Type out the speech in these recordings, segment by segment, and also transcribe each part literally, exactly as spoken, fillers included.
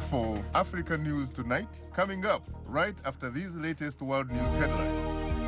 for Africa News Tonight, coming up right after these latest world news headlines.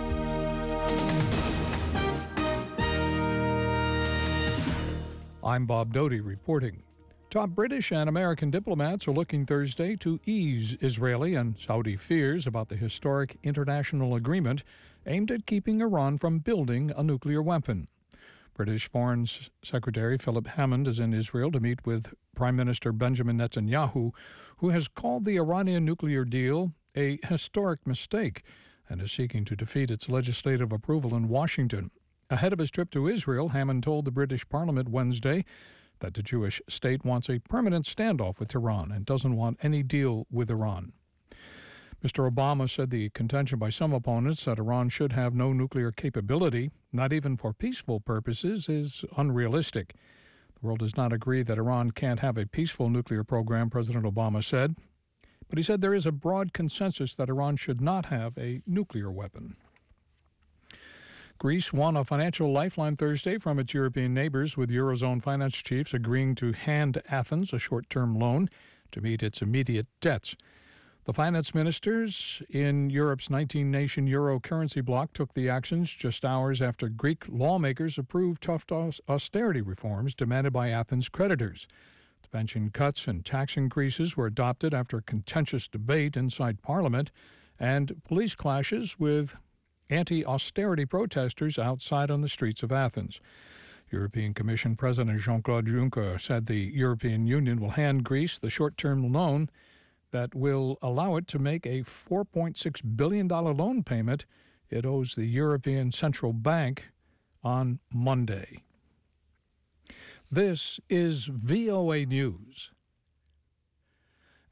I'm Bob Doty reporting. Top British and American diplomats are looking Thursday to ease Israeli and Saudi fears about the historic international agreement aimed at keeping Iran from building a nuclear weapon. British Foreign Secretary Philip Hammond is in Israel to meet with Prime Minister Benjamin Netanyahu, who has called the Iranian nuclear deal a historic mistake and is seeking to defeat its legislative approval in Washington. Ahead of his trip to Israel, Hammond told the British Parliament Wednesday that the Jewish state wants a permanent standoff with Tehran and doesn't want any deal with Iran. Mister Obama said the contention by some opponents that Iran should have no nuclear capability, not even for peaceful purposes, is unrealistic. The world does not agree that Iran can't have a peaceful nuclear program, President Obama said. But he said there is a broad consensus that Iran should not have a nuclear weapon. Greece won a financial lifeline Thursday from its European neighbors, with Eurozone finance chiefs agreeing to hand Athens a short-term loan to meet its immediate debts. The finance ministers in Europe's nineteen-nation euro currency bloc took the actions just hours after Greek lawmakers approved tough austerity reforms demanded by Athens' creditors. The pension cuts and tax increases were adopted after contentious debate inside Parliament and police clashes with anti-austerity protesters outside on the streets of Athens. European Commission President Jean-Claude Juncker said the European Union will hand Greece the short-term loan that will allow it to make a four point six billion dollars loan payment it owes the European Central Bank on Monday. This is V O A News.